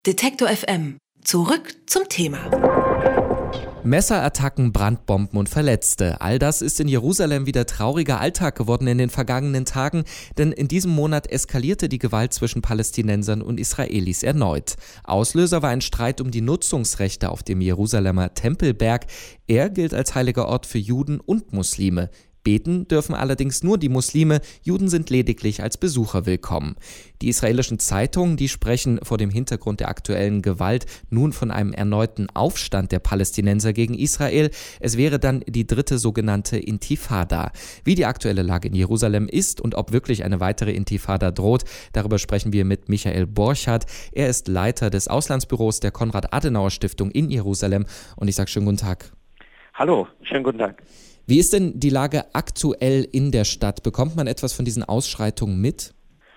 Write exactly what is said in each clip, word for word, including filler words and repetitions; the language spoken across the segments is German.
Detektor F M. Zurück zum Thema. Messerattacken, Brandbomben und Verletzte. All das ist in Jerusalem wieder trauriger Alltag geworden in den vergangenen Tagen, denn in diesem Monat eskalierte die Gewalt zwischen Palästinensern und Israelis erneut. Auslöser war ein Streit um die Nutzungsrechte auf dem Jerusalemer Tempelberg. Er gilt als heiliger Ort für Juden und Muslime. Beten dürfen allerdings nur die Muslime, Juden sind lediglich als Besucher willkommen. Die israelischen Zeitungen, die sprechen vor dem Hintergrund der aktuellen Gewalt nun von einem erneuten Aufstand der Palästinenser gegen Israel. Es wäre dann die dritte sogenannte Intifada. Wie die aktuelle Lage in Jerusalem ist und ob wirklich eine weitere Intifada droht, darüber sprechen wir mit Michael Borchardt. Er ist Leiter des Auslandsbüros der Konrad-Adenauer-Stiftung in Jerusalem und ich sage schönen guten Tag. Hallo, schönen guten Tag. Wie ist denn die Lage aktuell in der Stadt? Bekommt man etwas von diesen Ausschreitungen mit?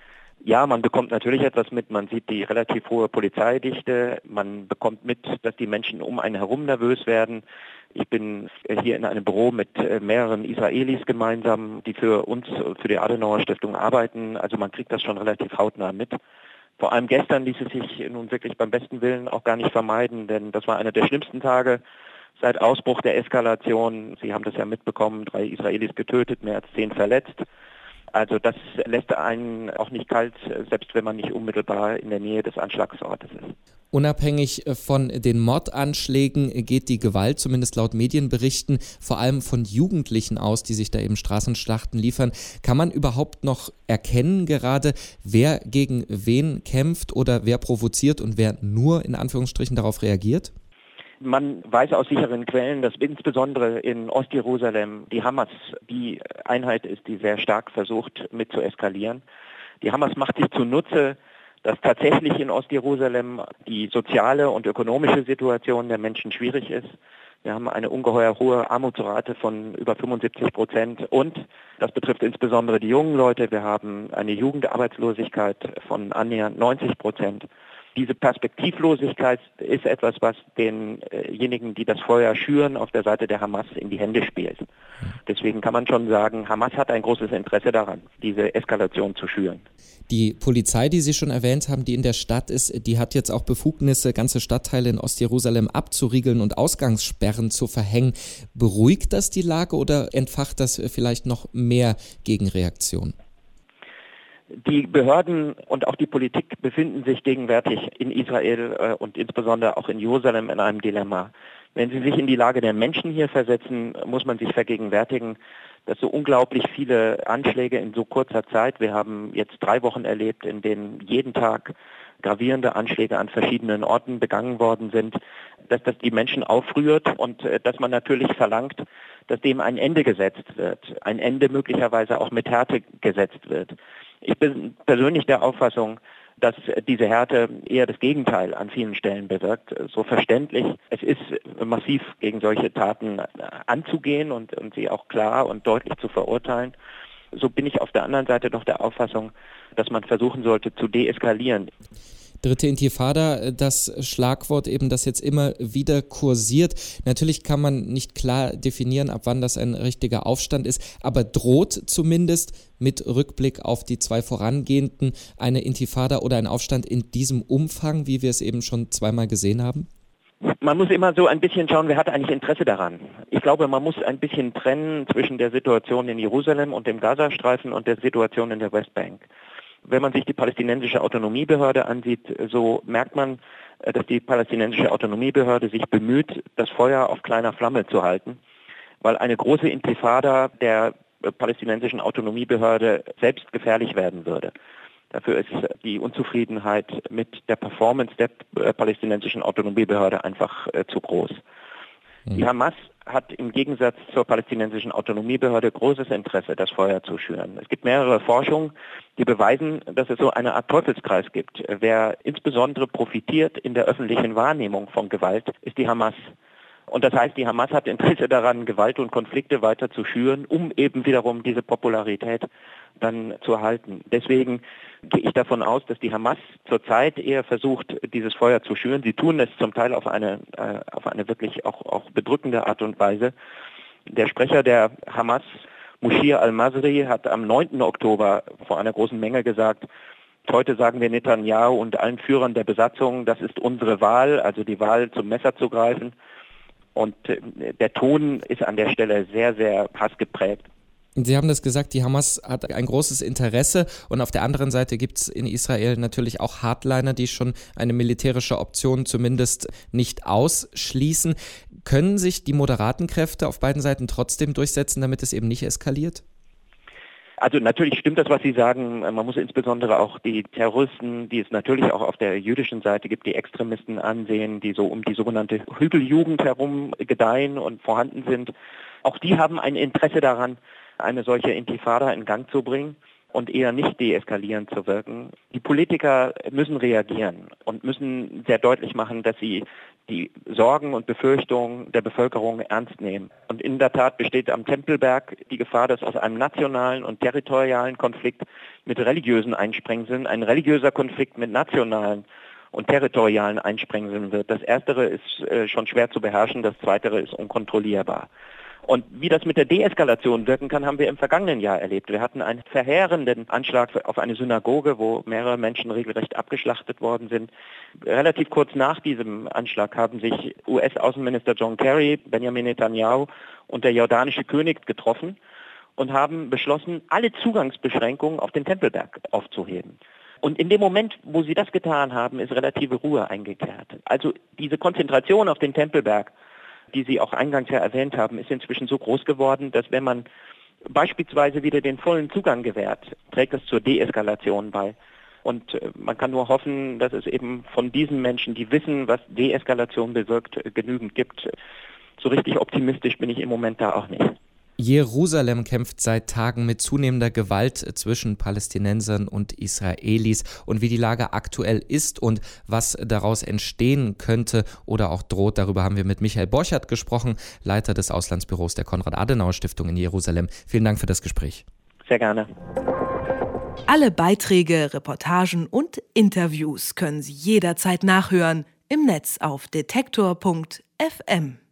Ja, man bekommt natürlich etwas mit. Man sieht die relativ hohe Polizeidichte. Man bekommt mit, dass die Menschen um einen herum nervös werden. Ich bin hier in einem Büro mit mehreren Israelis gemeinsam, die für uns, für die Adenauer Stiftung arbeiten. Also man kriegt das schon relativ hautnah mit. Vor allem gestern ließ es sich nun wirklich beim besten Willen auch gar nicht vermeiden, denn das war einer der schlimmsten Tage seit Ausbruch der Eskalation. Sie haben das ja mitbekommen, drei Israelis getötet, mehr als zehn verletzt. Also das lässt einen auch nicht kalt, selbst wenn man nicht unmittelbar in der Nähe des Anschlagsortes ist. Unabhängig von den Mordanschlägen geht die Gewalt, zumindest laut Medienberichten, vor allem von Jugendlichen aus, die sich da eben Straßenschlachten liefern. Kann man überhaupt noch erkennen gerade, wer gegen wen kämpft oder wer provoziert und wer nur in Anführungsstrichen darauf reagiert? Man weiß aus sicheren Quellen, dass insbesondere in Ostjerusalem die Hamas die Einheit ist, die sehr stark versucht mit zu eskalieren. Die Hamas macht sich zunutze, dass tatsächlich in Ostjerusalem die soziale und ökonomische Situation der Menschen schwierig ist. Wir haben eine ungeheuer hohe Armutsrate von über fünfundsiebzig Prozent und das betrifft insbesondere die jungen Leute. Wir haben eine Jugendarbeitslosigkeit von annähernd neunzig Prozent. Diese Perspektivlosigkeit ist etwas, was denjenigen, die das Feuer schüren, auf der Seite der Hamas in die Hände spielt. Deswegen kann man schon sagen, Hamas hat ein großes Interesse daran, diese Eskalation zu schüren. Die Polizei, die Sie schon erwähnt haben, die in der Stadt ist, die hat jetzt auch Befugnisse, ganze Stadtteile in Ostjerusalem abzuriegeln und Ausgangssperren zu verhängen. Beruhigt das die Lage oder entfacht das vielleicht noch mehr Gegenreaktion? Die Behörden und auch die Politik befinden sich gegenwärtig in Israel äh, und insbesondere auch in Jerusalem in einem Dilemma. Wenn Sie sich in die Lage der Menschen hier versetzen, muss man sich vergegenwärtigen, dass so unglaublich viele Anschläge in so kurzer Zeit, wir haben jetzt drei Wochen erlebt, in denen jeden Tag gravierende Anschläge an verschiedenen Orten begangen worden sind, dass das die Menschen aufrührt und äh, dass man natürlich verlangt, dass dem ein Ende gesetzt wird, ein Ende möglicherweise auch mit Härte gesetzt wird. Ich bin persönlich der Auffassung, dass diese Härte eher das Gegenteil an vielen Stellen bewirkt. So verständlich, es ist massiv gegen solche Taten anzugehen und, und sie auch klar und deutlich zu verurteilen. So bin ich auf der anderen Seite doch der Auffassung, dass man versuchen sollte zu deeskalieren. Dritte Intifada, das Schlagwort eben, das jetzt immer wieder kursiert. Natürlich kann man nicht klar definieren, ab wann das ein richtiger Aufstand ist, aber droht zumindest mit Rückblick auf die zwei vorangehenden eine Intifada oder ein Aufstand in diesem Umfang, wie wir es eben schon zweimal gesehen haben? Man muss immer so ein bisschen schauen, wer hat eigentlich Interesse daran. Ich glaube, man muss ein bisschen trennen zwischen der Situation in Jerusalem und dem Gazastreifen und der Situation in der Westbank. Wenn man sich die palästinensische Autonomiebehörde ansieht, so merkt man, dass die palästinensische Autonomiebehörde sich bemüht, das Feuer auf kleiner Flamme zu halten, weil eine große Intifada der palästinensischen Autonomiebehörde selbst gefährlich werden würde. Dafür ist die Unzufriedenheit mit der Performance der palästinensischen Autonomiebehörde einfach äh, zu groß. Mhm. Die Hamas hat im Gegensatz zur palästinensischen Autonomiebehörde großes Interesse, das Feuer zu schüren. Es gibt mehrere Forschungen, die beweisen, dass es so eine Art Teufelskreis gibt. Wer insbesondere profitiert in der öffentlichen Wahrnehmung von Gewalt, ist die Hamas. Und das heißt, die Hamas hat Interesse daran, Gewalt und Konflikte weiter zu schüren, um eben wiederum diese Popularität dann zu erhalten. Deswegen gehe ich davon aus, dass die Hamas zurzeit eher versucht, dieses Feuer zu schüren. Sie tun es zum Teil auf eine, äh, auf eine wirklich auch, auch bedrückende Art und Weise. Der Sprecher der Hamas, Mushir al-Masri, hat am neunten Oktober vor einer großen Menge gesagt, Heute sagen wir Netanyahu und allen Führern der Besatzung, das ist unsere Wahl, also die Wahl zum Messer zu greifen. Und der Ton ist an der Stelle sehr, sehr hassgeprägt. Sie haben das gesagt, die Hamas hat ein großes Interesse und auf der anderen Seite gibt es in Israel natürlich auch Hardliner, die schon eine militärische Option zumindest nicht ausschließen. Können sich die moderaten Kräfte auf beiden Seiten trotzdem durchsetzen, damit es eben nicht eskaliert? Also natürlich stimmt das, was Sie sagen. Man muss insbesondere auch die Terroristen, die es natürlich auch auf der jüdischen Seite gibt, die Extremisten ansehen, die so um die sogenannte Hügeljugend herum gedeihen und vorhanden sind. Auch die haben ein Interesse daran, eine solche Intifada in Gang zu bringen und eher nicht deeskalierend zu wirken. Die Politiker müssen reagieren und müssen sehr deutlich machen, dass sie die Sorgen und Befürchtungen der Bevölkerung ernst nehmen. Und in der Tat besteht am Tempelberg die Gefahr, dass aus einem nationalen und territorialen Konflikt mit religiösen Einsprengseln ein religiöser Konflikt mit nationalen und territorialen Einsprengseln wird. Das Erstere ist äh, schon schwer zu beherrschen, das Zweitere ist unkontrollierbar. Und wie das mit der Deeskalation wirken kann, haben wir im vergangenen Jahr erlebt. Wir hatten einen verheerenden Anschlag auf eine Synagoge, wo mehrere Menschen regelrecht abgeschlachtet worden sind. Relativ kurz nach diesem Anschlag haben sich U S-Außenminister John Kerry, Benjamin Netanyahu und der jordanische König getroffen und haben beschlossen, alle Zugangsbeschränkungen auf den Tempelberg aufzuheben. Und in dem Moment, wo sie das getan haben, ist relative Ruhe eingekehrt. Also diese Konzentration auf den Tempelberg, die Sie auch eingangs ja erwähnt haben, ist inzwischen so groß geworden, dass wenn man beispielsweise wieder den vollen Zugang gewährt, trägt das zur Deeskalation bei. Und man kann nur hoffen, dass es eben von diesen Menschen, die wissen, was Deeskalation bewirkt, genügend gibt. So richtig optimistisch bin ich im Moment da auch nicht. Jerusalem kämpft seit Tagen mit zunehmender Gewalt zwischen Palästinensern und Israelis. Und wie die Lage aktuell ist und was daraus entstehen könnte oder auch droht, darüber haben wir mit Michael Borchert gesprochen, Leiter des Auslandsbüros der Konrad-Adenauer-Stiftung in Jerusalem. Vielen Dank für das Gespräch. Sehr gerne. Alle Beiträge, Reportagen und Interviews können Sie jederzeit nachhören im Netz auf detektor punkt f m.